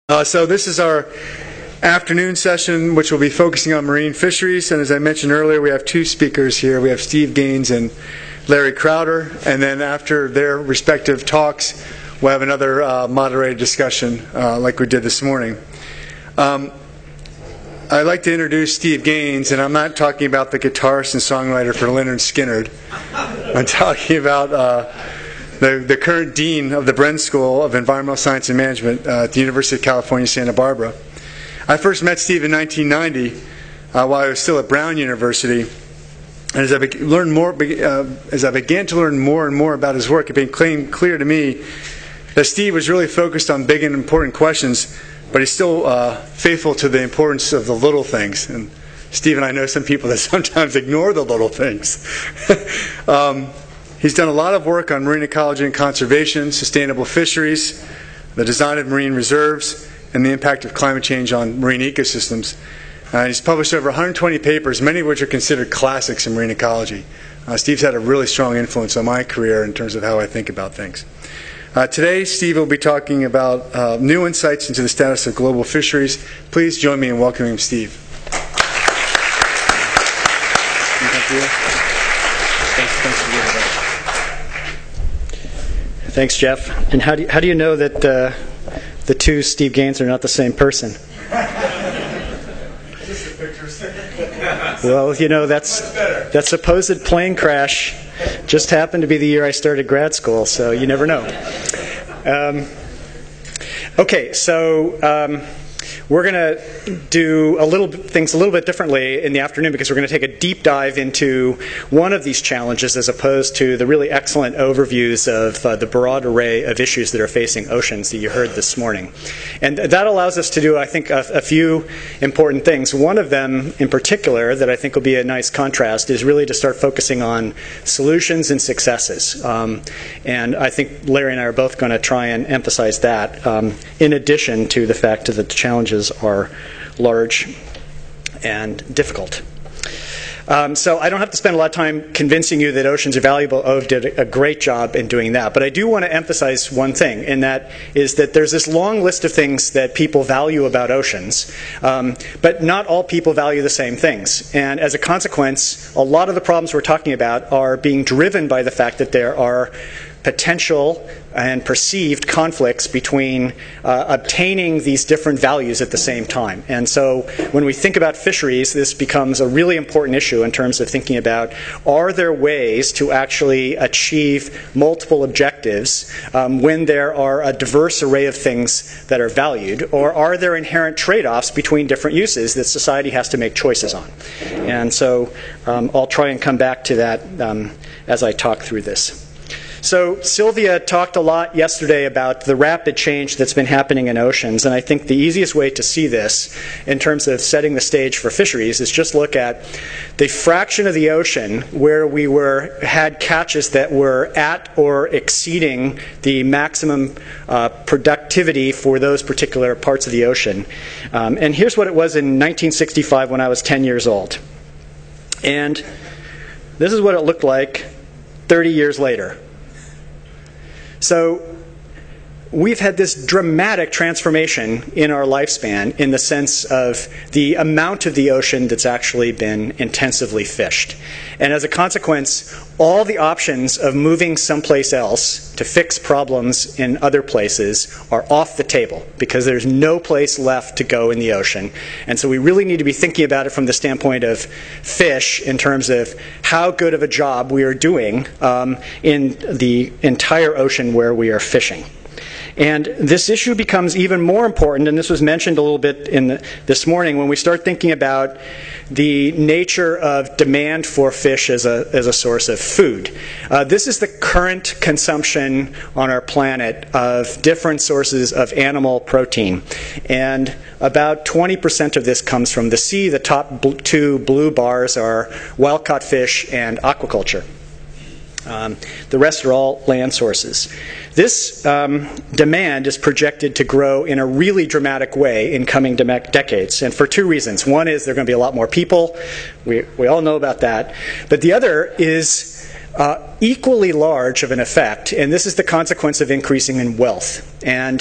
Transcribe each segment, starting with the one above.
So this is our afternoon session, which will be focusing on marine fisheries. And as I mentioned earlier, we have two speakers here. We have Steve Gaines and Larry Crowder. And then after their respective talks, we'll have another moderated discussion like we did this morning. I'd like to introduce Steve Gaines, and I'm not talking about the guitarist and songwriter for Lynyrd Skynyrd. I'm talking about the current dean of the Bren School of Environmental Science and Management at the University of California, Santa Barbara. I first met Steve in 1990 while I was still at Brown University. And as I began to learn more and more about his work, it became clear to me that Steve was really focused on big and important questions, but he's still faithful to the importance of the little things. And Steve and I know some people that sometimes ignore the little things. He's done a lot of work on marine ecology and conservation, sustainable fisheries, the design of marine reserves, and the impact of climate change on marine ecosystems. He's published over 120 papers, many of which are considered classics in marine ecology. Steve's had a really strong influence on my career in terms of how I think about things. Today, Steve will be talking about new insights into the status of global fisheries. Please join me in welcoming Steve. Thanks, Jeff. And how do you know that the two Steve Gaines are not the same person? Just the pictures. Well, you know, that supposed plane crash just happened to be the year I started grad school, so you never know. Okay, so we're going to do things a little bit differently in the afternoon because we're going to take a deep dive into one of these challenges as opposed to the really excellent overviews of the broad array of issues that are facing oceans that you heard this morning. And that allows us to do, I think, a few important things. One of them in particular that I think will be a nice contrast is really to start focusing on solutions and successes. And I think Larry and I are both going to try and emphasize that in addition to the fact that the challenges are large and difficult. So I don't have to spend a lot of time convincing you that oceans are valuable. Ove did a great job in doing that. But I do want to emphasize one thing, and that is that there's this long list of things that people value about oceans, but not all people value the same things. And as a consequence, a lot of the problems we're talking about are being driven by the fact that there are potential and perceived conflicts between obtaining these different values at the same time. And so when we think about fisheries, this becomes a really important issue in terms of thinking about, are there ways to actually achieve multiple objectives when there are a diverse array of things that are valued, or are there inherent trade-offs between different uses that society has to make choices on? And so I'll try and come back to that as I talk through this. So Sylvia talked a lot yesterday about the rapid change that's been happening in oceans, and I think the easiest way to see this in terms of setting the stage for fisheries is just look at the fraction of the ocean where we had catches that were at or exceeding the maximum productivity for those particular parts of the ocean. And here's what it was in 1965 when I was 10 years old. And this is what it looked like 30 years later. So we've had this dramatic transformation in our lifespan in the sense of the amount of the ocean that's actually been intensively fished. And as a consequence, all the options of moving someplace else to fix problems in other places are off the table because there's no place left to go in the ocean. And so we really need to be thinking about it from the standpoint of fish in terms of how good of a job we are doing in the entire ocean where we are fishing. And this issue becomes even more important, and this was mentioned a little bit this morning, when we start thinking about the nature of demand for fish as a source of food. This is the current consumption on our planet of different sources of animal protein. And about 20% of this comes from the sea. The top two blue bars are wild-caught fish and aquaculture. The rest are all land sources. This demand is projected to grow in a really dramatic way in coming decades, and for two reasons. One is there are going to be a lot more people. We all know about that. But the other is equally large of an effect, and this is the consequence of increasing in wealth. And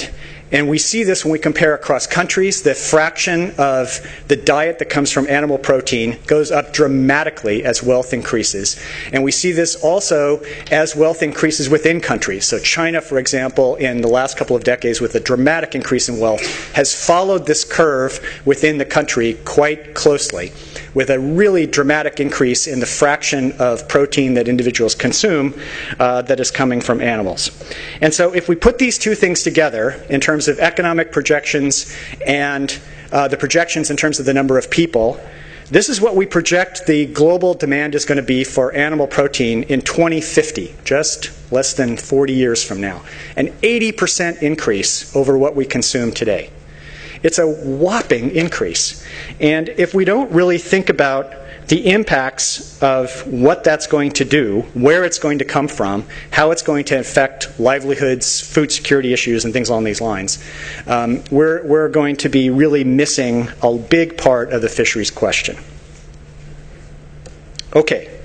And we see this when we compare across countries. The fraction of the diet that comes from animal protein goes up dramatically as wealth increases. And we see this also as wealth increases within countries. So China, for example, in the last couple of decades with a dramatic increase in wealth, has followed this curve within the country quite closely, with a really dramatic increase in the fraction of protein that individuals consume that is coming from animals. And so if we put these two things together in terms of economic projections and the projections in terms of the number of people, this is what we project the global demand is going to be for animal protein in 2050, just less than 40 years from now. An 80% increase over what we consume today. It's a whopping increase. And if we don't really think about the impacts of what that's going to do, where it's going to come from, how it's going to affect livelihoods, food security issues, and things along these lines, we're going to be really missing a big part of the fisheries question. Okay,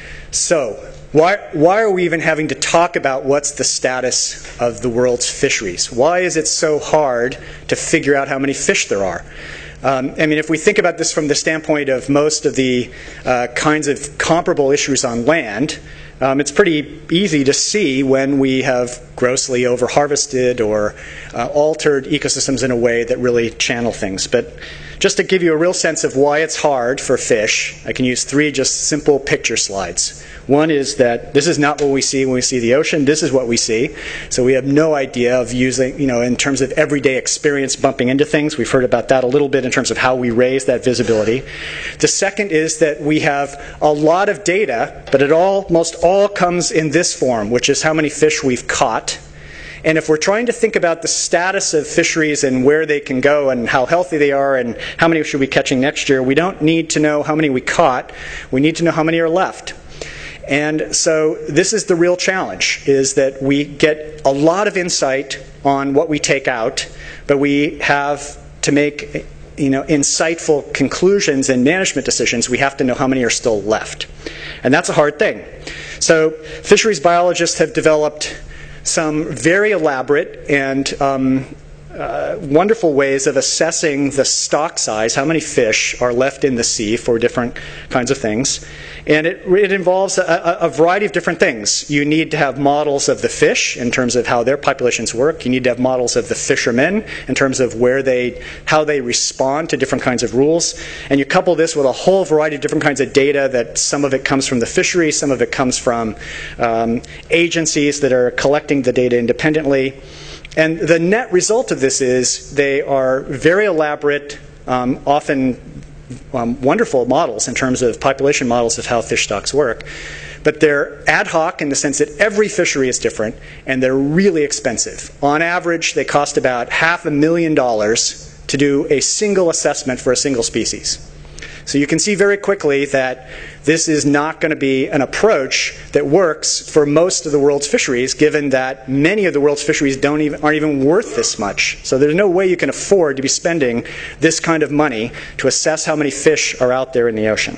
so why are we even having to talk about what's the status of the world's fisheries? Why is it so hard to figure out how many fish there are? I mean, if we think about this from the standpoint of most of the kinds of comparable issues on land, it's pretty easy to see when we have grossly over-harvested or altered ecosystems in a way that really channel things. But just to give you a real sense of why it's hard for fish, I can use 3 just simple picture slides. One is that this is not what we see when we see the ocean. This is what we see. So we have no idea of using, in terms of everyday experience bumping into things. We've heard about that a little bit in terms of how we raise that visibility. The second is that we have a lot of data, but it almost all comes in this form, which is how many fish we've caught. And if we're trying to think about the status of fisheries and where they can go and how healthy they are and how many should we be catching next year, we don't need to know how many we caught. We need to know how many are left. And so this is the real challenge, is that we get a lot of insight on what we take out, but we have to make insightful conclusions and management decisions. We have to know how many are still left. And that's a hard thing. So fisheries biologists have developed some very elaborate and wonderful ways of assessing the stock size, how many fish are left in the sea for different kinds of things. And it involves a variety of different things. You need to have models of the fish in terms of how their populations work. You need to have models of the fishermen in terms of how they respond to different kinds of rules. And you couple this with a whole variety of different kinds of data that some of it comes from the fishery, some of it comes from agencies that are collecting the data independently. And the net result of this is they are very elaborate, often wonderful models in terms of population models of how fish stocks work. But they're ad hoc in the sense that every fishery is different, and they're really expensive. On average, they cost about $500,000 to do a single assessment for a single species. So you can see very quickly that this is not going to be an approach that works for most of the world's fisheries, given that many of the world's fisheries aren't even worth this much. So there's no way you can afford to be spending this kind of money to assess how many fish are out there in the ocean.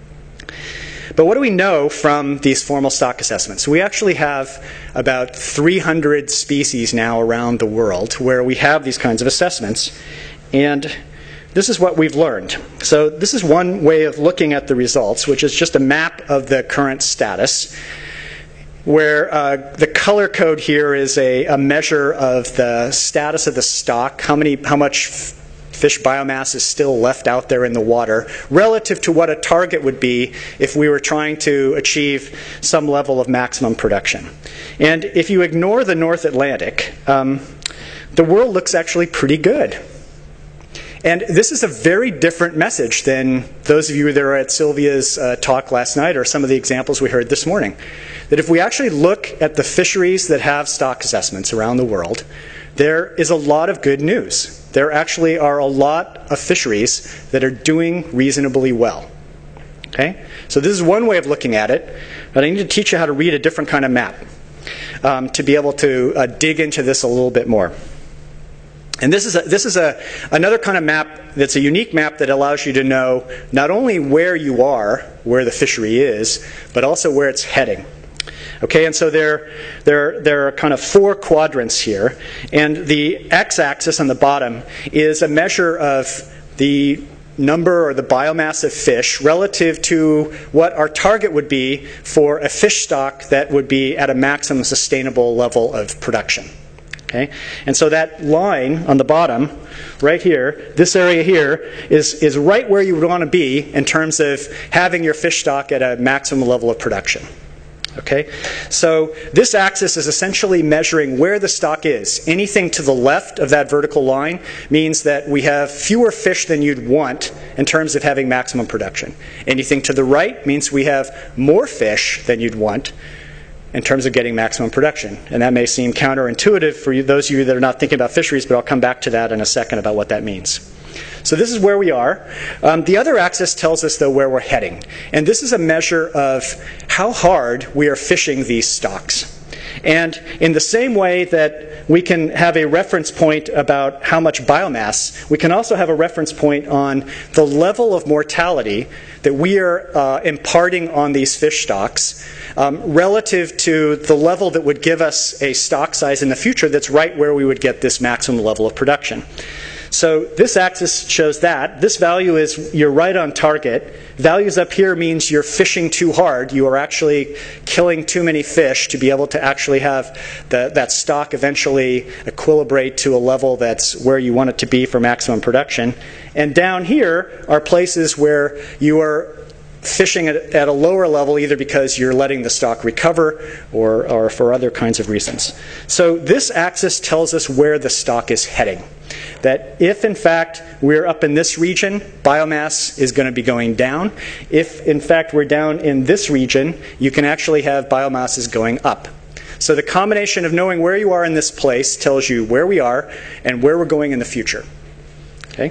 But what do we know from these formal stock assessments? We actually have about 300 species now around the world where we have these kinds of assessments. And this is what we've learned. So this is one way of looking at the results, which is just a map of the current status, where the color code here is a measure of the status of the stock, how much fish biomass is still left out there in the water, relative to what a target would be if we were trying to achieve some level of maximum production. And if you ignore the North Atlantic, the world looks actually pretty good. And this is a very different message than those of you that are at Sylvia's talk last night or some of the examples we heard this morning. That if we actually look at the fisheries that have stock assessments around the world, there is a lot of good news. There actually are a lot of fisheries that are doing reasonably well. Okay? So this is one way of looking at it, but I need to teach you how to read a different kind of map to be able to dig into this a little bit more. And this is another kind of map that's a unique map that allows you to know not only where you are, where the fishery is, but also where it's heading. Okay, and so there are kind of 4 quadrants here, and the x-axis on the bottom is a measure of the number or the biomass of fish relative to what our target would be for a fish stock that would be at a maximum sustainable level of production. Okay? And so that line on the bottom, right here, this area here, is right where you would want to be in terms of having your fish stock at a maximum level of production. Okay? So this axis is essentially measuring where the stock is. Anything to the left of that vertical line means that we have fewer fish than you'd want in terms of having maximum production. Anything to the right means we have more fish than you'd want in terms of getting maximum production. And that may seem counterintuitive for you, those of you that are not thinking about fisheries, but I'll come back to that in a second about what that means. So this is where we are. The other axis tells us, though, where we're heading. And this is a measure of how hard we are fishing these stocks. And in the same way that we can have a reference point about how much biomass, we can also have a reference point on the level of mortality that we are imparting on these fish stocks relative to the level that would give us a stock size in the future that's right where we would get this maximum level of production. So this axis shows that. This value is you're right on target. Values up here means you're fishing too hard. You are actually killing too many fish to be able to actually have that stock eventually equilibrate to a level that's where you want it to be for maximum production. And down here are places where you are fishing at a lower level, either because you're letting the stock recover or for other kinds of reasons. So this axis tells us where the stock is heading. That if, in fact, we're up in this region, biomass is going to be going down. If, in fact, we're down in this region, you can actually have biomasses going up. So the combination of knowing where you are in this place tells you where we are and where we're going in the future. Okay?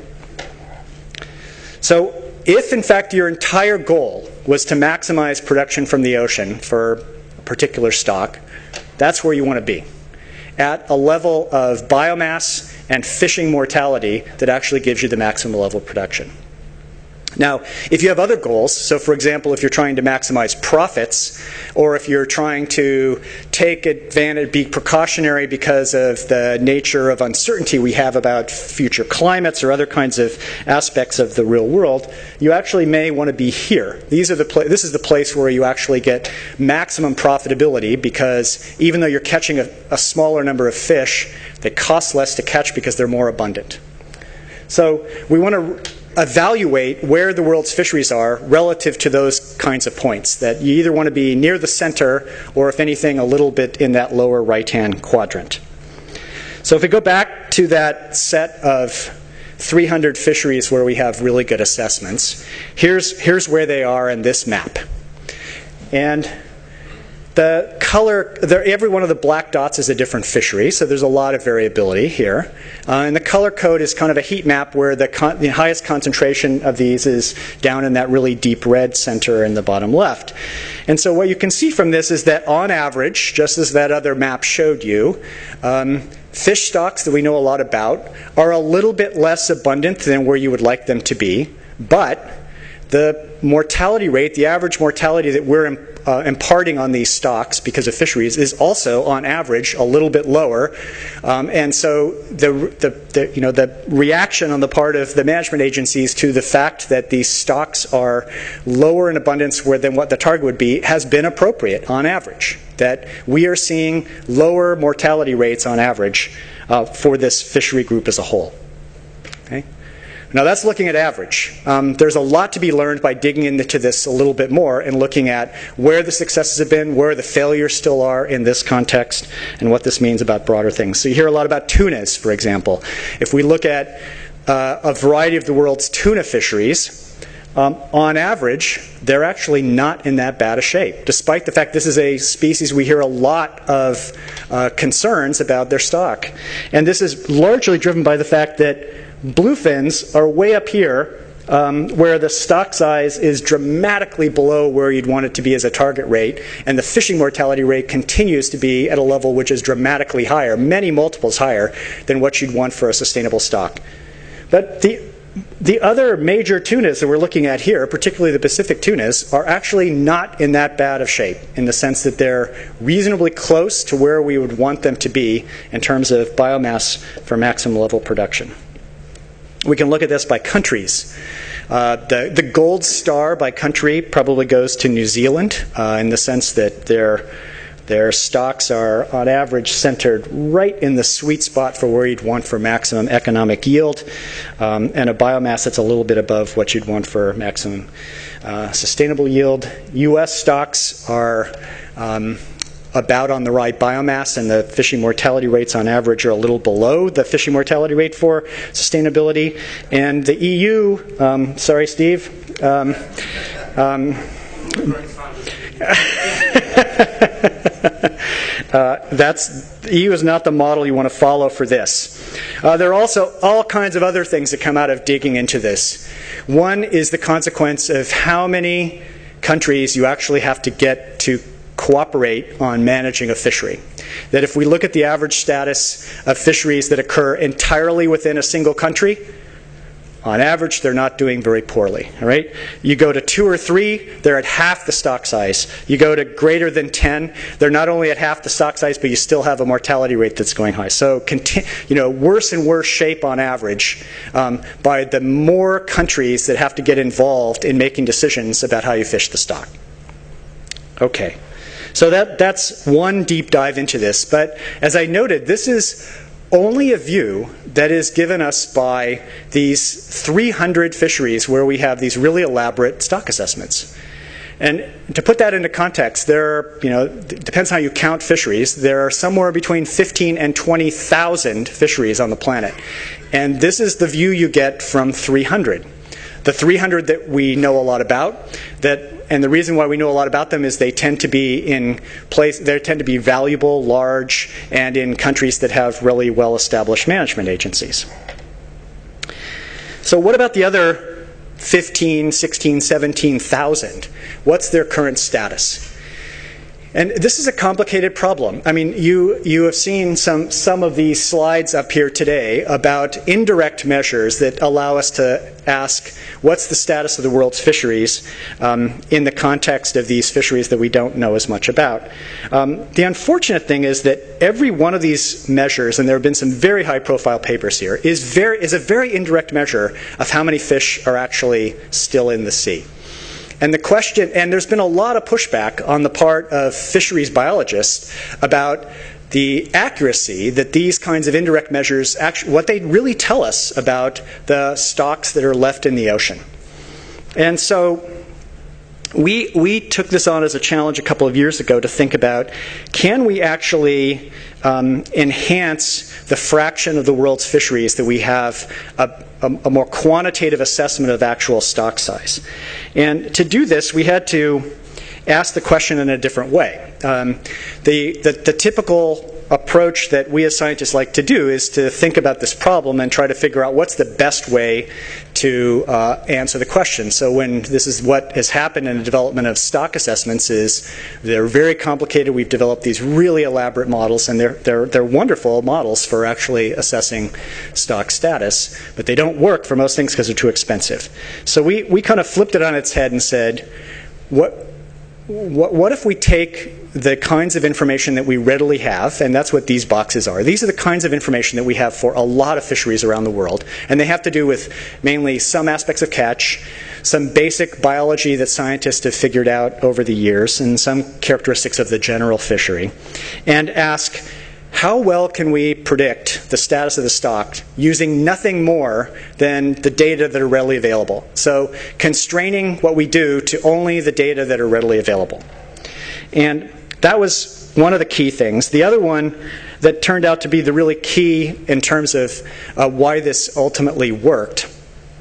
So if, in fact, your entire goal was to maximize production from the ocean for a particular stock, that's where you want to be, at a level of biomass and fishing mortality that actually gives you the maximum level of production. Now, if you have other goals, so for example, if you're trying to maximize profits, or if you're trying to take advantage, be precautionary because of the nature of uncertainty we have about future climates or other kinds of aspects of the real world, you actually may want to be here. This is the place where you actually get maximum profitability, because even though you're catching a smaller number of fish, they cost less to catch because they're more abundant. So we want to evaluate where the world's fisheries are relative to those kinds of points, that you either want to be near the center or, if anything, a little bit in that lower right-hand quadrant. So if we go back to that set of 300 fisheries where we have really good assessments, here's where they are in this map. And the color, every one of the black dots is a different fishery, so there's a lot of variability here. And the color code is kind of a heat map where the highest concentration of these is down in that really deep red center in the bottom left. And so what you can see from this is that on average, just as that other map showed you, fish stocks that we know a lot about are a little bit less abundant than where you would like them to be, but the mortality rate, the average mortality that we're imparting on these stocks because of fisheries, is also, on average, a little bit lower. And so the reaction on the part of the management agencies to the fact that these stocks are lower in abundance than what the target would be has been appropriate on average. That we are seeing lower mortality rates on average for this fishery group as a whole. Okay? Now that's looking at average. There's a lot to be learned by digging into this a little bit more and looking at where the successes have been, where the failures still are in this context, and what this means about broader things. So you hear a lot about tunas, for example. If we look at a variety of the world's tuna fisheries, on average, they're actually not in that bad a shape, despite the fact this is a species we hear a lot of concerns about their stock. And this is largely driven by the fact that bluefins are way up here, where the stock size is dramatically below where you'd want it to be as a target rate, and the fishing mortality rate continues to be at a level which is dramatically higher, many multiples higher than what you'd want for a sustainable stock. But The other major tunas that we're looking at here, particularly the Pacific tunas, are actually not in that bad of shape in the sense that they're reasonably close to where we would want them to be in terms of biomass for maximum level production. We can look at this by countries. The gold star by country probably goes to New Zealand in the sense that their stocks are, on average, centered right in the sweet spot for where you'd want for maximum economic yield, and a biomass that's a little bit above what you'd want for maximum sustainable yield. U.S. stocks are about on the right biomass, and the fishing mortality rates on average are a little below the fishing mortality rate for sustainability. And the EU, sorry, Steve. The EU is not the model you want to follow for this. There are also all kinds of other things that come out of digging into this. One is the consequence of how many countries you actually have to get to cooperate on managing a fishery. That if we look at the average status of fisheries that occur entirely within a single country, on average, they're not doing very poorly. All right? You go to 2 or 3, they're at half the stock size. You go to greater than 10, they're not only at half the stock size, but you still have a mortality rate that's going high. So, worse and worse shape on average by the more countries that have to get involved in making decisions about how you fish the stock. Okay. So that's one deep dive into this. But as I noted, this is only a view that is given us by these 300 fisheries where we have these really elaborate stock assessments. And to put that into context, there are, it depends how you count fisheries, there are somewhere between 15 and 20,000 fisheries on the planet. And this is the view you get from 300. The 300 that we know a lot about, and the reason why we know a lot about them is they tend to be they tend to be valuable, large, and in countries that have really well-established management agencies. So what about the other 15, 16, 17,000? What's their current status? And this is a complicated problem. I mean, you have seen some of these slides up here today about indirect measures that allow us to ask what's the status of the world's fisheries in the context of these fisheries that we don't know as much about. The unfortunate thing is that every one of these measures, and there have been some very high-profile papers here, is a very indirect measure of how many fish are actually still in the sea. And the question, and there's been a lot of pushback on the part of fisheries biologists about the accuracy that these kinds of indirect measures, what they really tell us about the stocks that are left in the ocean. And so we took this on as a challenge a couple of years ago to think about, can we actually enhance the fraction of the world's fisheries that we have a more quantitative assessment of actual stock size? And to do this, we had to ask the question in a different way. The typical approach that we as scientists like to do is to think about this problem and try to figure out what's the best way to answer the question. So when this is what has happened in the development of stock assessments is they're very complicated. We've developed these really elaborate models, and they're wonderful models for actually assessing stock status, but they don't work for most things because they're too expensive. So we kind of flipped it on its head and said, what if we take the kinds of information that we readily have, and that's what these boxes are. These are the kinds of information that we have for a lot of fisheries around the world, and they have to do with mainly some aspects of catch, some basic biology that scientists have figured out over the years, and some characteristics of the general fishery, and ask, how well can we predict the status of the stock using nothing more than the data that are readily available? So constraining what we do to only the data that are readily available. And that was one of the key things. The other one that turned out to be the really key in terms of why this ultimately worked,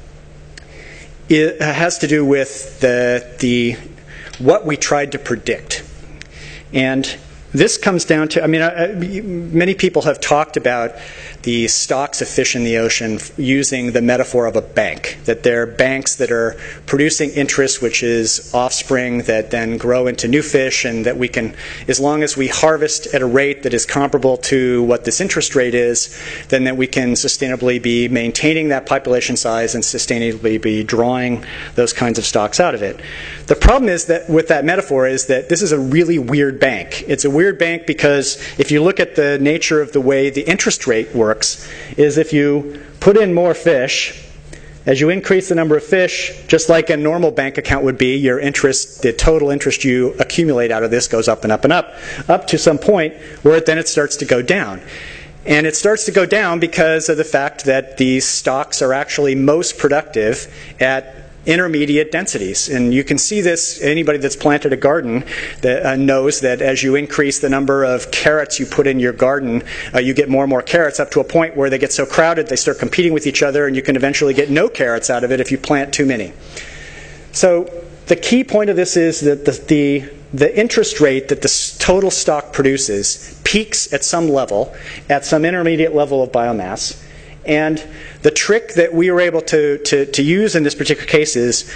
it has to do with what we tried to predict. And this comes down to, many people have talked about the stocks of fish in the ocean using the metaphor of a bank, that they're banks that are producing interest, which is offspring that then grow into new fish, and that we can, as long as we harvest at a rate that is comparable to what this interest rate is, then that we can sustainably be maintaining that population size and sustainably be drawing those kinds of stocks out of it. The problem is that with that metaphor is that this is a really weird bank. It's a weird bank because if you look at the nature of the way the interest rate works, is if you put in more fish, as you increase the number of fish, just like a normal bank account would be, your interest, the total interest you accumulate out of this goes up and up and up to some point where then it starts to go down. And it starts to go down because of the fact that these stocks are actually most productive at intermediate densities. And you can see this, anybody that's planted a garden that knows that as you increase the number of carrots you put in your garden, you get more and more carrots up to a point where they get so crowded they start competing with each other, and you can eventually get no carrots out of it if you plant too many. So the key point of this is that the interest rate that the total stock produces peaks at some level, at some intermediate level of biomass. And the trick that we were able to use in this particular case is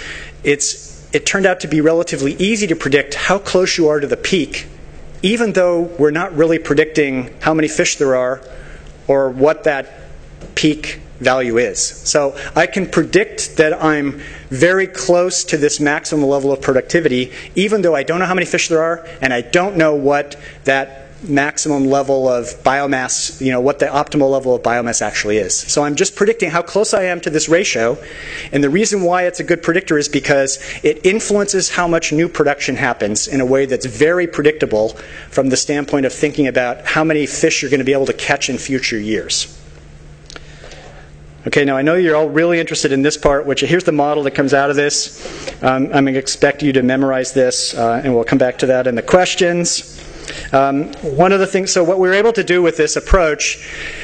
it turned out to be relatively easy to predict how close you are to the peak, even though we're not really predicting how many fish there are or what that peak value is. So I can predict that I'm very close to this maximum level of productivity, even though I don't know how many fish there are, and I don't know what that maximum level of biomass, what the optimal level of biomass actually is. So I'm just predicting how close I am to this ratio, and the reason why it's a good predictor is because it influences how much new production happens in a way that's very predictable from the standpoint of thinking about how many fish you're going to be able to catch in future years. Okay, now I know you're all really interested in this part, which here's the model that comes out of this. I'm going to expect you to memorize this, and we'll come back to that in the questions. One of the things, so what we were able to do with this approach,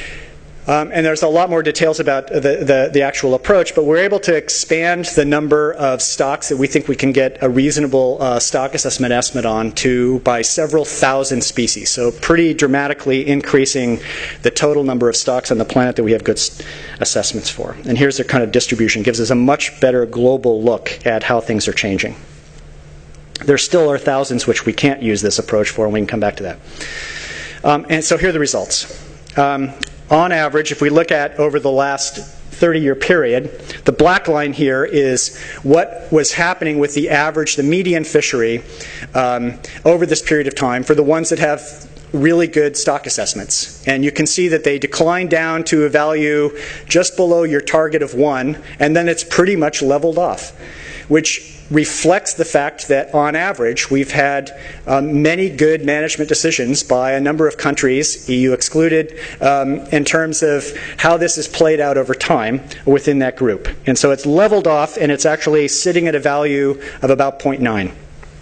and there's a lot more details about the actual approach, but we're able to expand the number of stocks that we think we can get a reasonable stock assessment estimate on to by several thousand species. So pretty dramatically increasing the total number of stocks on the planet that we have good assessments for. And here's their kind of distribution. It gives us a much better global look at how things are changing. There still are thousands which we can't use this approach for, and we can come back to that. And so here are the results. On average, if we look at over the last 30-year period, the black line here is what was happening with the average, the median fishery, over this period of time for the ones that have really good stock assessments. And you can see that they decline down to a value just below your target of 1, and then it's pretty much leveled off, which reflects the fact that on average we've had many good management decisions by a number of countries, EU excluded, in terms of how this is played out over time within that group. And so it's leveled off, and it's actually sitting at a value of about 0.9.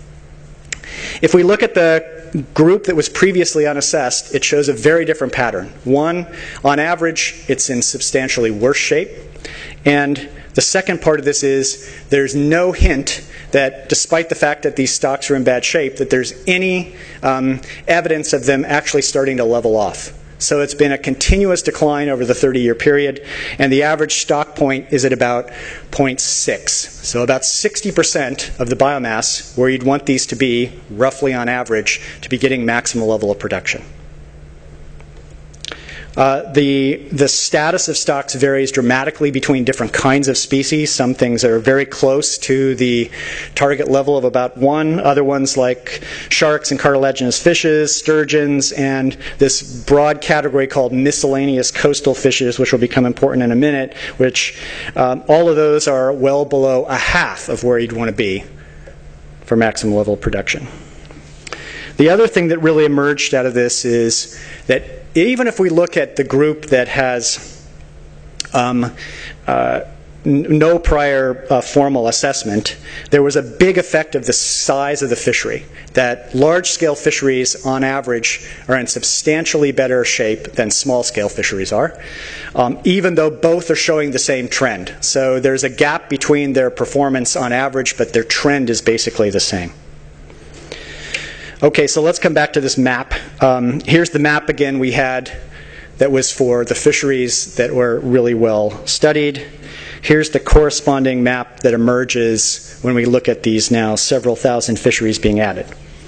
If we look at the group that was previously unassessed, it shows a very different pattern. One, on average, it's in substantially worse shape. And the second part of this is there's no hint that, despite the fact that these stocks are in bad shape, that there's any evidence of them actually starting to level off. So it's been a continuous decline over the 30-year period, and the average stock point is at about 0.6. So about 60% of the biomass where you'd want these to be, roughly on average, to be getting maximum level of production. The status of stocks varies dramatically between different kinds of species. Some things are very close to the target level of about 1. Other ones like sharks and cartilaginous fishes, sturgeons, and this broad category called miscellaneous coastal fishes, which will become important in a minute, which all of those are well below a half of where you'd want to be for maximum level of production. The other thing that really emerged out of this is that even if we look at the group that has no prior formal assessment, there was a big effect of the size of the fishery, that large-scale fisheries on average are in substantially better shape than small-scale fisheries are, even though both are showing the same trend. So there's a gap between their performance on average, but their trend is basically the same. Okay, so let's come back to this map. Here's the map again we had that was for the fisheries that were really well studied. Here's the corresponding map that emerges when we look at these now several thousand fisheries being added.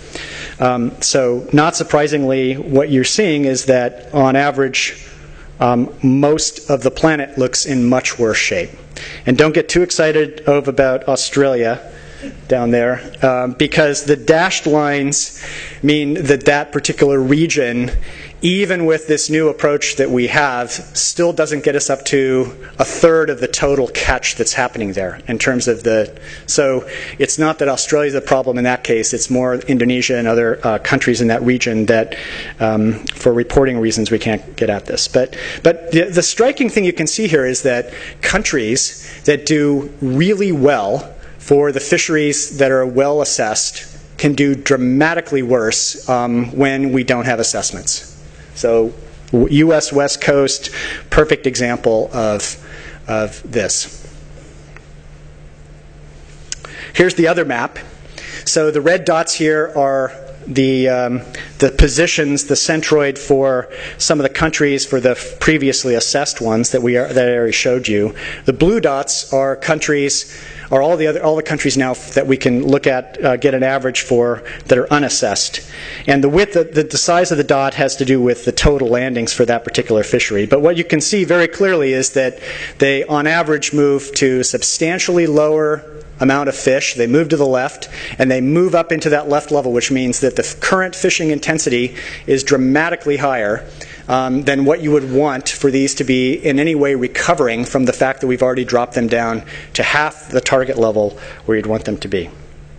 So not surprisingly, what you're seeing is that on average, most of the planet looks in much worse shape. And don't get too excited about Australia down there, because the dashed lines mean that that particular region, even with this new approach that we have, still doesn't get us up to a third of the total catch that's happening there in terms of the... So it's not that Australia's a problem in that case, it's more Indonesia and other countries in that region that, for reporting reasons, we can't get at this. But the striking thing you can see here is that countries that do really well for the fisheries that are well assessed can do dramatically worse when we don't have assessments. So U.S. West Coast, perfect example of this. Here's the other map. So the red dots here are the positions, the centroid for some of the countries for the previously assessed ones that I already showed you. The blue dots are countries, are all the countries now that we can look at, get an average for that are unassessed. And the width, the size of the dot has to do with the total landings for that particular fishery. But what you can see very clearly is that they, on average, move to substantially lower amount of fish. They move to the left, and they move up into that left level, which means that the current fishing intensity is dramatically higher than what you would want for these to be in any way recovering from the fact that we've already dropped them down to half the target level where you'd want them to be.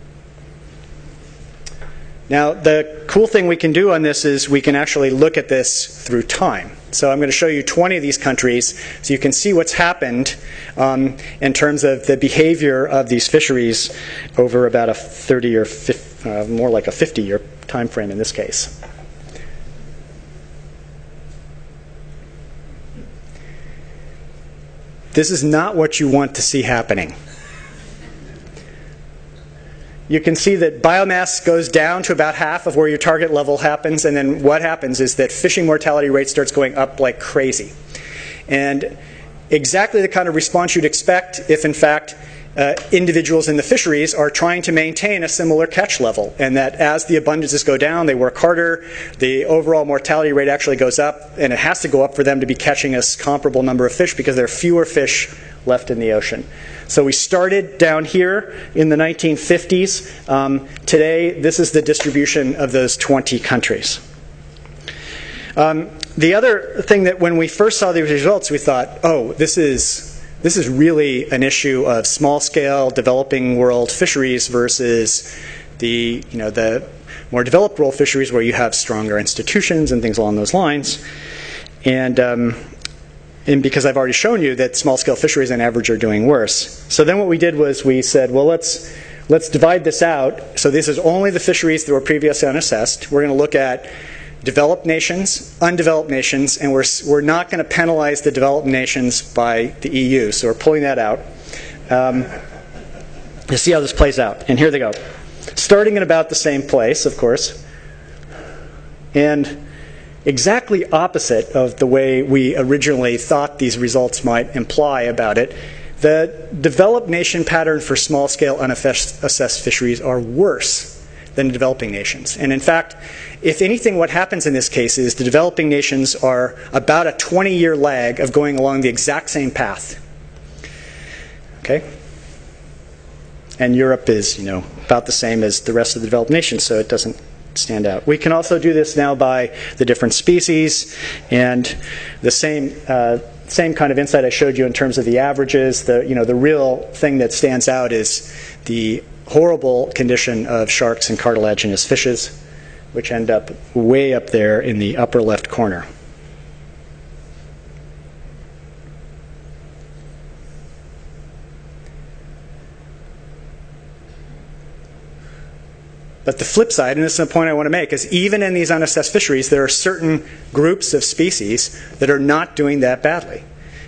Now, the cool thing we can do on this is we can actually look at this through time. So I'm going to show you 20 of these countries so you can see what's happened in terms of the behavior of these fisheries over about a 30 or more like a 50-year time frame in this case. This is not what you want to see happening. You can see that biomass goes down to about half of where your target level happens, and then what happens is that fishing mortality rate starts going up like crazy. And exactly the kind of response you'd expect if, in fact, individuals in the fisheries are trying to maintain a similar catch level, and that as the abundances go down, they work harder, the overall mortality rate actually goes up, and it has to go up for them to be catching a comparable number of fish because there are fewer fish left in the ocean. So we started down here in the 1950s. Today, this is the distribution of those 20 countries. The other thing that when we first saw these results, we thought, oh, this is really an issue of small-scale developing world fisheries versus the more developed world fisheries where you have stronger institutions and things along those lines. And because I've already shown you that small-scale fisheries on average are doing worse. So then what we did was we said, well, let's divide this out. So this is only the fisheries that were previously unassessed. We're going to look at developed nations, undeveloped nations, and we're not going to penalize the developed nations by the EU. So we're pulling that out. You see how this plays out. And here they go. Starting in about the same place, of course. And exactly opposite of the way we originally thought these results might imply about it, the developed nation pattern for small-scale unassessed fisheries are worse than developing nations. And in fact, if anything, what happens in this case is the developing nations are about a 20-year lag of going along the exact same path. Okay? And Europe is, about the same as the rest of the developed nations, so it doesn't stand out. We can also do this now by the different species, and the same kind of insight I showed you in terms of the averages. The real thing that stands out is the horrible condition of sharks and cartilaginous fishes, which end up way up there in the upper left corner. But the flip side, and this is the point I want to make, is even in these unassessed fisheries, there are certain groups of species that are not doing that badly.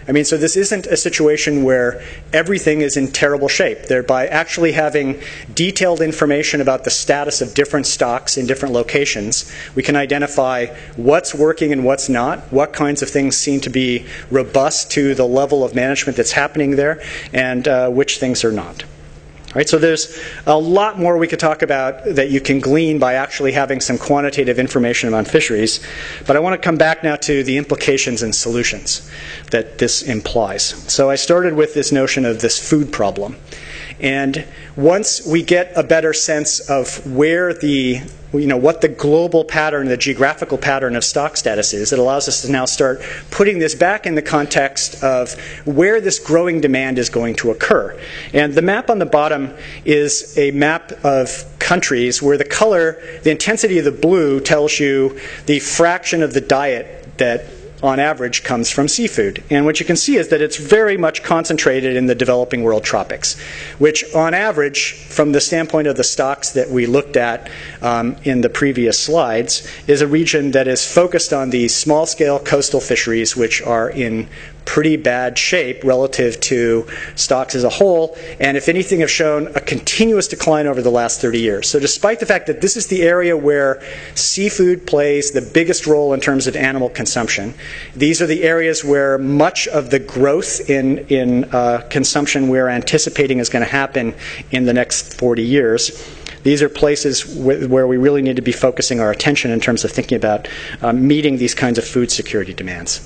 I mean, so this isn't a situation where everything is in terrible shape. By actually having detailed information about the status of different stocks in different locations, we can identify what's working and what's not, what kinds of things seem to be robust to the level of management that's happening there, and which things are not. All right, so there's a lot more we could talk about that you can glean by actually having some quantitative information on fisheries. But I want to come back now to the implications and solutions that this implies. So I started with this notion of this food problem. And once we get a better sense of where what the global pattern, the geographical pattern of stock status is, it allows us to now start putting this back in the context of where this growing demand is going to occur. And the map on the bottom is a map of countries where the color, the intensity of the blue tells you the fraction of the diet that on average comes from seafood. And what you can see is that it's very much concentrated in the developing world tropics, which on average, from the standpoint of the stocks that we looked at in the previous slides, is a region that is focused on these small-scale coastal fisheries, which are in pretty bad shape relative to stocks as a whole, and if anything have shown a continuous decline over the last 30 years. So despite the fact that this is the area where seafood plays the biggest role in terms of animal consumption, these are the areas where much of the growth in consumption we're anticipating is going to happen in the next 40 years. These are places where we really need to be focusing our attention in terms of thinking about meeting these kinds of food security demands.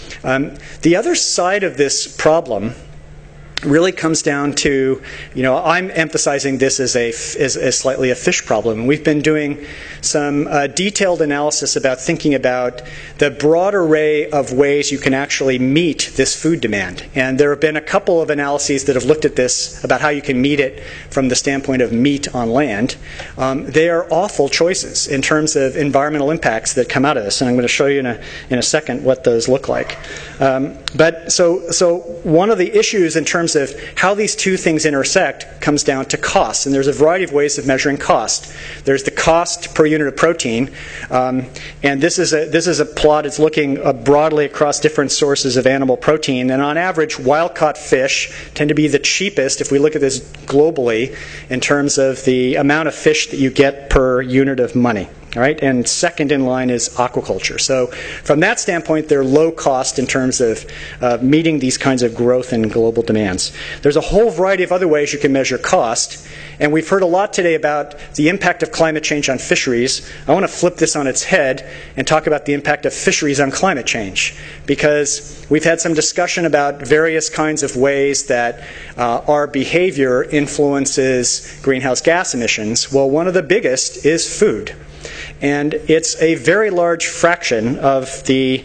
The other side of this problem really comes down to, I'm emphasizing this as slightly a fish problem. We've been doing some detailed analysis about thinking about the broad array of ways you can actually meet this food demand. And there have been a couple of analyses that have looked at this, about how you can meet it from the standpoint of meat on land. They are awful choices in terms of environmental impacts that come out of this. And I'm going to show you in a second what those look like. But so one of the issues in terms of how these two things intersect comes down to cost. And there's a variety of ways of measuring cost. There's the cost per unit of protein. And this is a plot. It's looking broadly across different sources of animal protein. And on average, wild-caught fish tend to be the cheapest if we look at this globally in terms of the amount of fish that you get per unit of money. All right? And second in line is aquaculture. So from that standpoint, they're low cost in terms of meeting these kinds of growth and global demands. There's a whole variety of other ways you can measure cost. And we've heard a lot today about the impact of climate change on fisheries. I want to flip this on its head and talk about the impact of fisheries on climate change. Because we've had some discussion about various kinds of ways that our behavior influences greenhouse gas emissions. Well, one of the biggest is food. And it's a very large fraction of the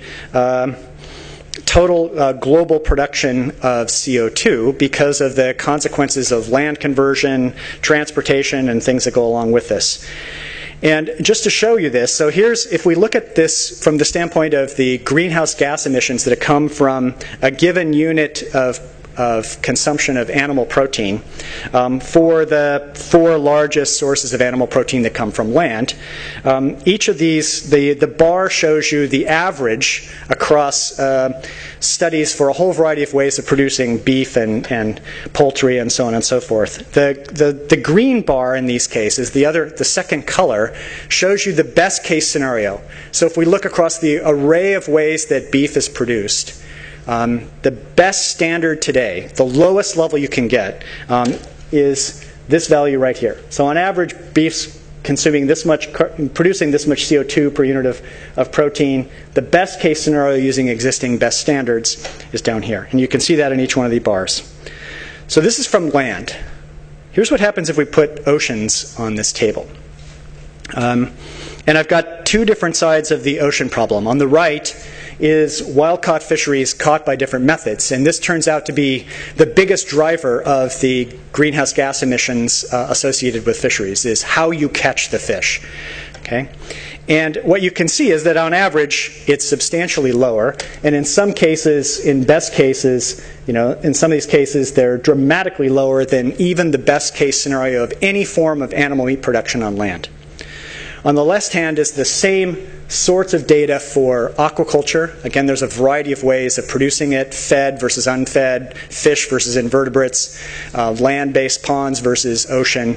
total global production of CO2 because of the consequences of land conversion, transportation, and things that go along with this. And just to show you this, so if we look at this from the standpoint of the greenhouse gas emissions that come from a given unit of consumption of animal protein for the four largest sources of animal protein that come from land. Each of these, the bar shows you the average across studies for a whole variety of ways of producing beef and poultry and so on and so forth. The green bar in these cases, the second color, shows you the best case scenario. So if we look across the array of ways that beef is produced, the best standard today, the lowest level you can get, is this value right here. So on average, beef's producing this much CO2 per unit of protein. The best case scenario using existing best standards is down here. And you can see that in each one of the bars. So this is from land. Here's what happens if we put oceans on this table. And I've got two different sides of the ocean problem. On the right is wild-caught fisheries caught by different methods. And this turns out to be the biggest driver of the greenhouse gas emissions associated with fisheries, is how you catch the fish. Okay? And what you can see is that on average, it's substantially lower. And in some cases, in best cases, in some of these cases, they're dramatically lower than even the best case scenario of any form of animal meat production on land. On the left hand is the same sorts of data for aquaculture. Again, there's a variety of ways of producing it: fed versus unfed, fish versus invertebrates, land-based ponds versus ocean.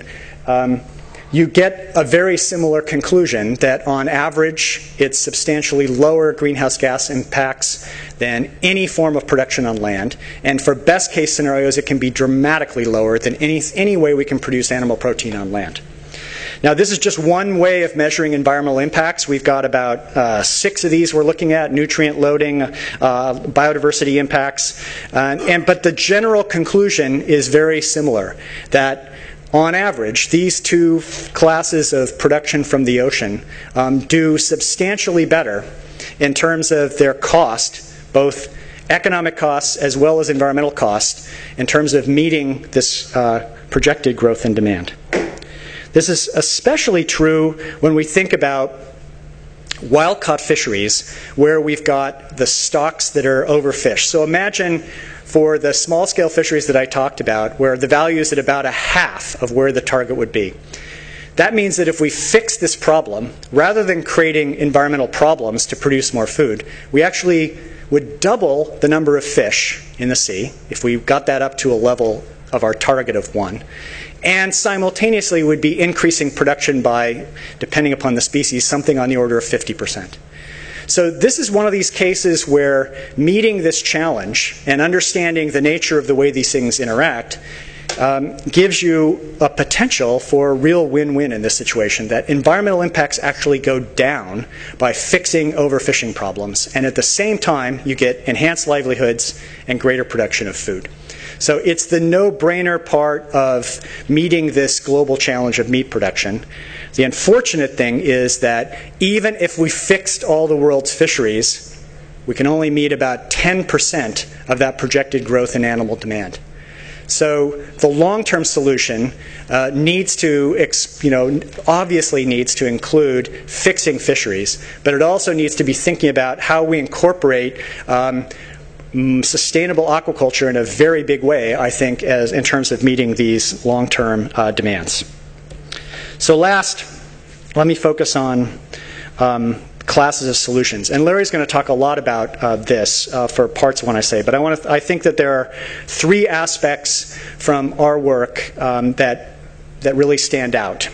You get a very similar conclusion that on average it's substantially lower greenhouse gas impacts than any form of production on land. And for best case scenarios, it can be dramatically lower than any way we can produce animal protein on land. Now, this is just one way of measuring environmental impacts. We've got about 6 of these we're looking at: nutrient loading, biodiversity impacts. But the general conclusion is very similar, that on average, these two classes of production from the ocean do substantially better in terms of their cost, both economic costs as well as environmental costs, in terms of meeting this projected growth in demand. This is especially true when we think about wild-caught fisheries, where we've got the stocks that are overfished. So imagine for the small-scale fisheries that I talked about, where the value is at about a half of where the target would be. That means that if we fix this problem, rather than creating environmental problems to produce more food, we actually would double the number of fish in the sea if we got that up to a level of our target of 1. And simultaneously would be increasing production by, depending upon the species, something on the order of 50%. So this is one of these cases where meeting this challenge and understanding the nature of the way these things interact gives you a potential for a real win-win in this situation, that environmental impacts actually go down by fixing overfishing problems, and at the same time you get enhanced livelihoods and greater production of food. So it's the no-brainer part of meeting this global challenge of meat production. The unfortunate thing is that even if we fixed all the world's fisheries, we can only meet about 10% of that projected growth in animal demand. So the long-term solution needs to, obviously needs to include fixing fisheries, but it also needs to be thinking about how we incorporate sustainable aquaculture in a very big way, I think, as in terms of meeting these long-term demands. So last, let me focus on classes of solutions. And Larry's going to talk a lot about this for parts when I say, but I think that there are 3 aspects from our work that really stand out.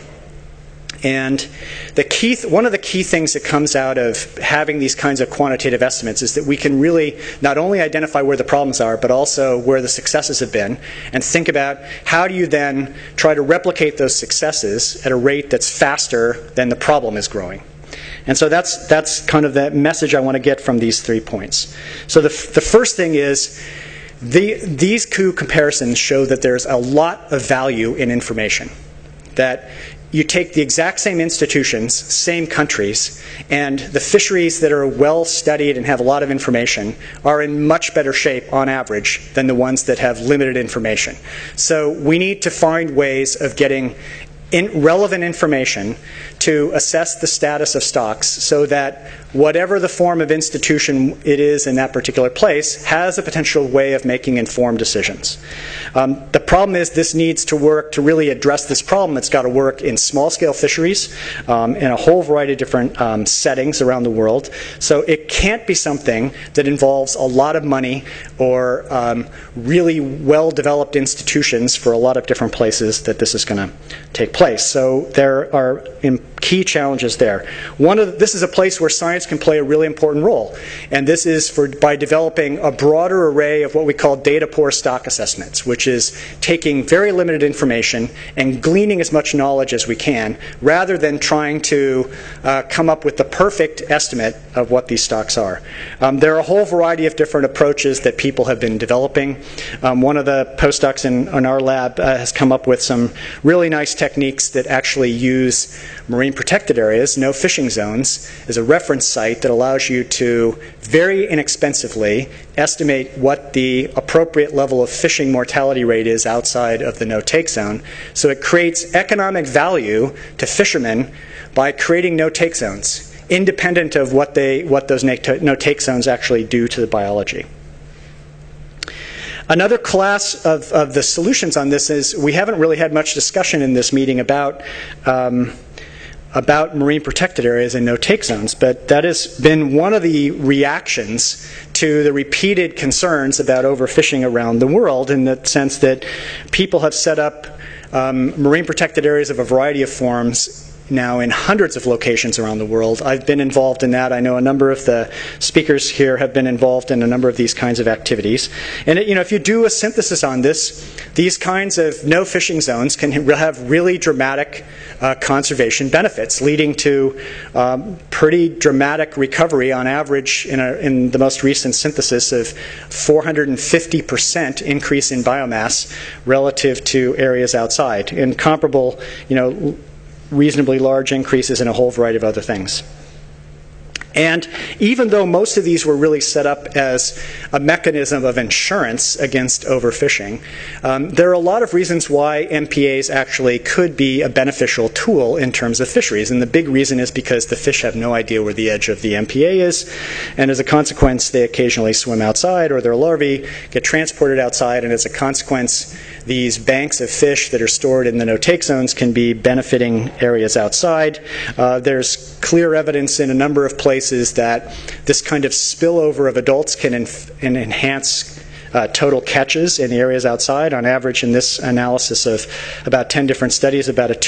And one of the key things that comes out of having these kinds of quantitative estimates is that we can really not only identify where the problems are, but also where the successes have been, and think about how do you then try to replicate those successes at a rate that's faster than the problem is growing. And so that's kind of the message I want to get from these 3 points. So the first thing is, these two comparisons show that there's a lot of value in information. That you take the exact same institutions, same countries, and the fisheries that are well studied and have a lot of information are in much better shape on average than the ones that have limited information. So we need to find ways of getting relevant information to assess the status of stocks so that whatever the form of institution it is in that particular place has a potential way of making informed decisions. The problem is this needs to work to really address this problem. It's got to work in small-scale fisheries in a whole variety of different settings around the world. So it can't be something that involves a lot of money or really well-developed institutions for a lot of different places that this is going to take place. So there are key challenges there. This is a place where science can play a really important role, and this is by developing a broader array of what we call data-poor stock assessments, which is taking very limited information and gleaning as much knowledge as we can, rather than trying to come up with the perfect estimate of what these stocks are. There are a whole variety of different approaches that people have been developing. One of the postdocs in our lab has come up with some really nice techniques that actually use marine protected areas, no fishing zones, as a reference site that allows you to very inexpensively estimate what the appropriate level of fishing mortality rate is outside of the no-take zone. So it creates economic value to fishermen by creating no-take zones, independent of what those no-take zones actually do to the biology. Another class of the solutions on this is we haven't really had much discussion in this meeting about about marine protected areas and no-take zones, but that has been one of the reactions to the repeated concerns about overfishing around the world, in the sense that people have set up marine protected areas of a variety of forms now in hundreds of locations around the world. I've been involved in that. I know a number of the speakers here have been involved in a number of these kinds of activities. And if you do a synthesis on this, these kinds of no fishing zones can have really dramatic conservation benefits, leading to pretty dramatic recovery on average in the most recent synthesis of 450% increase in biomass relative to areas outside, and comparable, reasonably large increases in a whole variety of other things. And even though most of these were really set up as a mechanism of insurance against overfishing, there are a lot of reasons why MPAs actually could be a beneficial tool in terms of fisheries. And the big reason is because the fish have no idea where the edge of the MPA is, and as a consequence, they occasionally swim outside, or their larvae get transported outside, and as a consequence, these banks of fish that are stored in the no-take zones can be benefiting areas outside. There's clear evidence in a number of places that this kind of spillover of adults can enhance total catches in the areas outside. On average, in this analysis of about 10 different studies, about a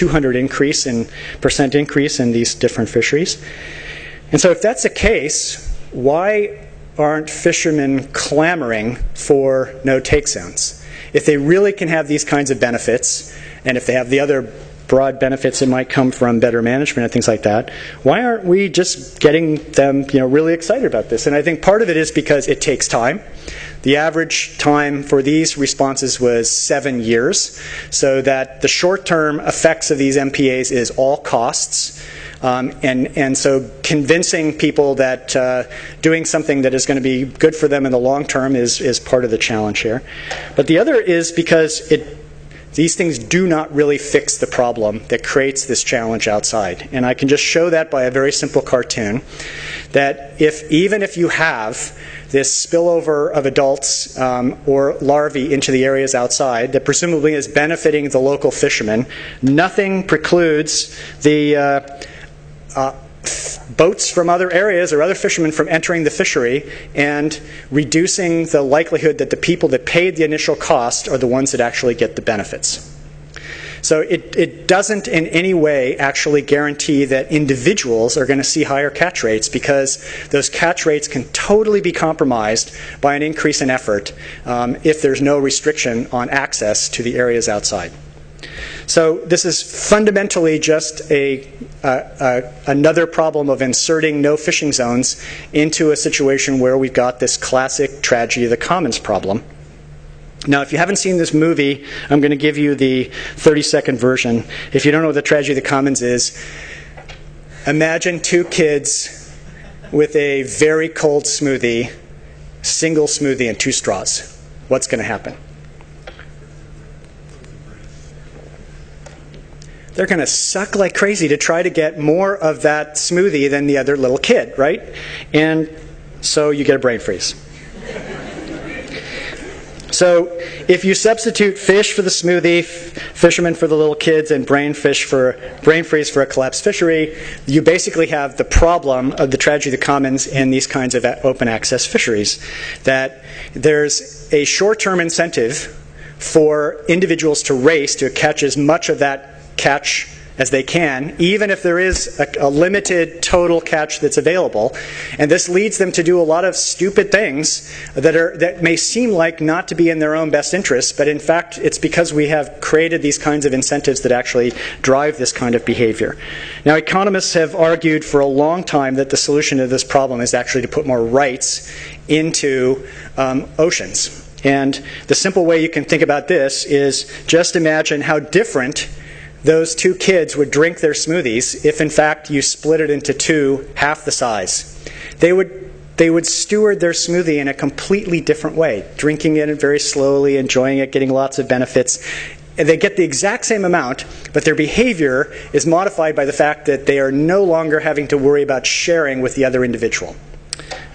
200% increase in these different fisheries. And so if that's the case, why aren't fishermen clamoring for no-take zones? If they really can have these kinds of benefits, and if they have the other broad benefits that might come from better management and things like that, why aren't we just getting them really excited about this? And I think part of it is because it takes time. The average time for these responses was 7 years, so that the short-term effects of these MPAs is all costs. And so convincing people that doing something that is going to be good for them in the long term is part of the challenge here. But the other is because these things do not really fix the problem that creates this challenge outside. And I can just show that by a very simple cartoon, that even if you have this spillover of adults or larvae into the areas outside that presumably is benefiting the local fishermen, nothing precludes the boats from other areas or other fishermen from entering the fishery and reducing the likelihood that the people that paid the initial cost are the ones that actually get the benefits. So it doesn't in any way actually guarantee that individuals are going to see higher catch rates, because those catch rates can totally be compromised by an increase in effort if there's no restriction on access to the areas outside. So this is fundamentally just another problem of inserting no fishing zones into a situation where we've got this classic tragedy of the commons problem. Now, if you haven't seen this movie, I'm going to give you the 30-second version. If you don't know what the tragedy of the commons is, imagine two kids with a very cold smoothie, single smoothie and 2 straws. What's going to happen? They're going to suck like crazy to try to get more of that smoothie than the other little kid, right? And so you get a brain freeze. So if you substitute fish for the smoothie, fishermen for the little kids, and brain freeze for a collapsed fishery, you basically have the problem of the tragedy of the commons in these kinds of open access fisheries. That there's a short-term incentive for individuals to race to catch as much of that catch as they can, even if there is a limited total catch that's available. And this leads them to do a lot of stupid things that may seem like not to be in their own best interest, but in fact it's because we have created these kinds of incentives that actually drive this kind of behavior. Now, economists have argued for a long time that the solution to this problem is actually to put more rights into oceans. And the simple way you can think about this is just imagine how different those two kids would drink their smoothies if in fact you split it into two half the size. They would steward their smoothie in a completely different way, drinking it very slowly, enjoying it, getting lots of benefits. And they get the exact same amount, but their behavior is modified by the fact that they are no longer having to worry about sharing with the other individual.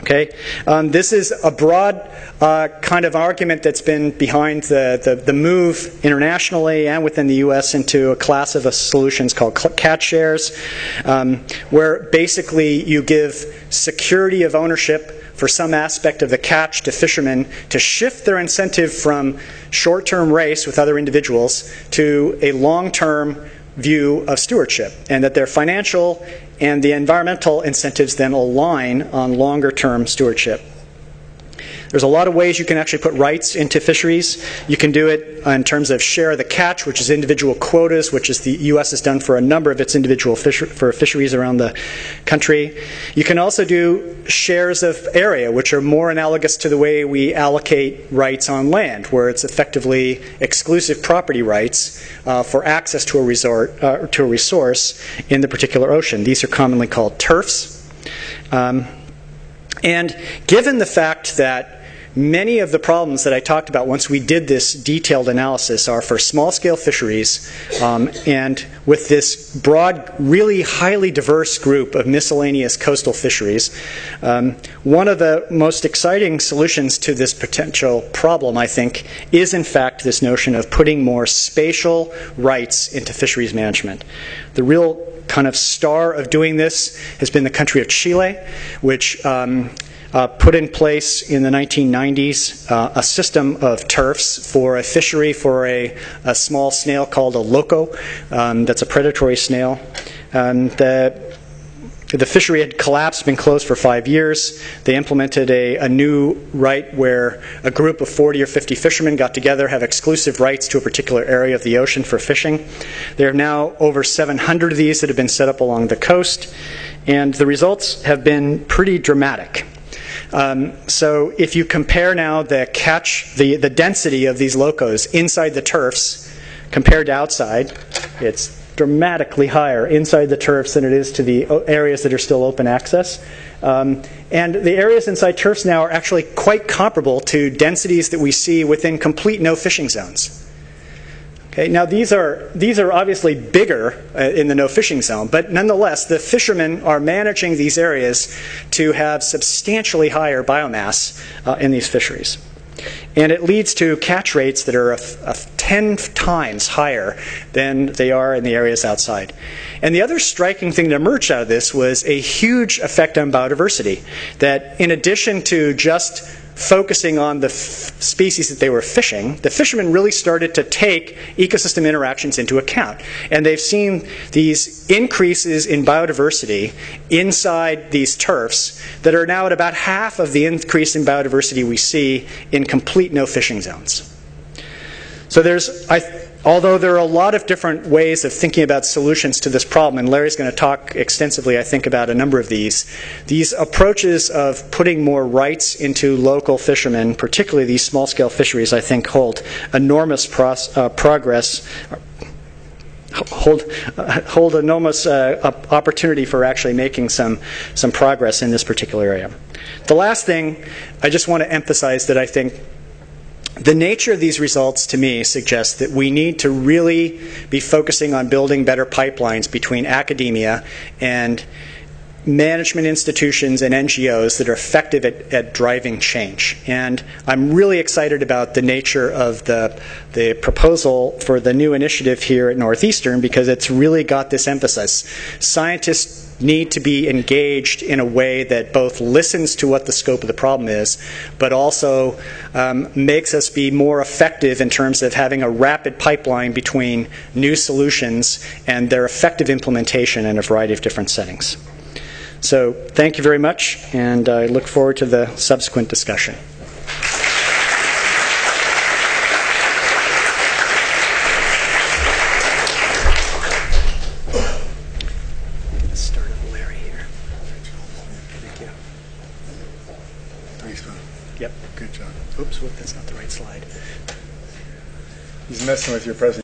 Okay, this is a broad kind of argument that's been behind the move internationally and within the U.S. into a class of solutions called catch shares, where basically you give security of ownership for some aspect of the catch to fishermen to shift their incentive from short-term race with other individuals to a long-term view of stewardship, and that their financial and the environmental incentives then align on longer-term stewardship. There's a lot of ways you can actually put rights into fisheries. You can do it in terms of share of the catch, which is individual quotas, which is the U.S. has done for a number of its individual fisheries around the country. You can also do shares of area, which are more analogous to the way we allocate rights on land, where it's effectively exclusive property rights for access to a resource in the particular ocean. These are commonly called turfs. And given the fact that many of the problems that I talked about once we did this detailed analysis are for small-scale fisheries, and with this broad, really highly diverse group of miscellaneous coastal fisheries, one of the most exciting solutions to this potential problem, I think, is in fact this notion of putting more spatial rights into fisheries management. The real kind of star of doing this has been the country of Chile, which put in place in the 1990s a system of turfs for a fishery for a small snail called a loco. That's a predatory snail. The fishery had collapsed, been closed for 5 years. They implemented a new right where a group of 40 or 50 fishermen got together, have exclusive rights to a particular area of the ocean for fishing. There are now over 700 of these that have been set up along the coast, and the results have been pretty dramatic. So if you compare now the density of these locos inside the turfs compared to outside, it's dramatically higher inside the turfs than it is to the areas that are still open access. And the areas inside turfs now are actually quite comparable to densities that we see within complete no fishing zones. Okay, now these are obviously bigger in the no fishing zone, but nonetheless the fishermen are managing these areas to have substantially higher biomass in these fisheries. And it leads to catch rates that are 10 times higher than they are in the areas outside. And the other striking thing that emerged out of this was a huge effect on biodiversity, that in addition to just focusing on the species that they were fishing, the fishermen really started to take ecosystem interactions into account. And they've seen these increases in biodiversity inside these turfs that are now at about half of the increase in biodiversity we see in complete no fishing zones. So although there are a lot of different ways of thinking about solutions to this problem, and Larry's going to talk extensively, I think, about a number of these approaches of putting more rights into local fishermen, particularly these small-scale fisheries, I think hold enormous hold enormous opportunity for actually making some progress in this particular area. The last thing I just want to emphasize that I think the nature of these results, to me, suggests that we need to really be focusing on building better pipelines between academia and management institutions and NGOs that are effective at driving change. And I'm really excited about the nature of the proposal for the new initiative here at Northeastern, because it's really got this emphasis. Scientists need to be engaged in a way that both listens to what the scope of the problem is, but also makes us be more effective in terms of having a rapid pipeline between new solutions and their effective implementation in a variety of different settings. So thank you very much, and I look forward to the subsequent discussion. Yep. Good job. Oops, whoop, that's not the right slide. He's messing with your presentation.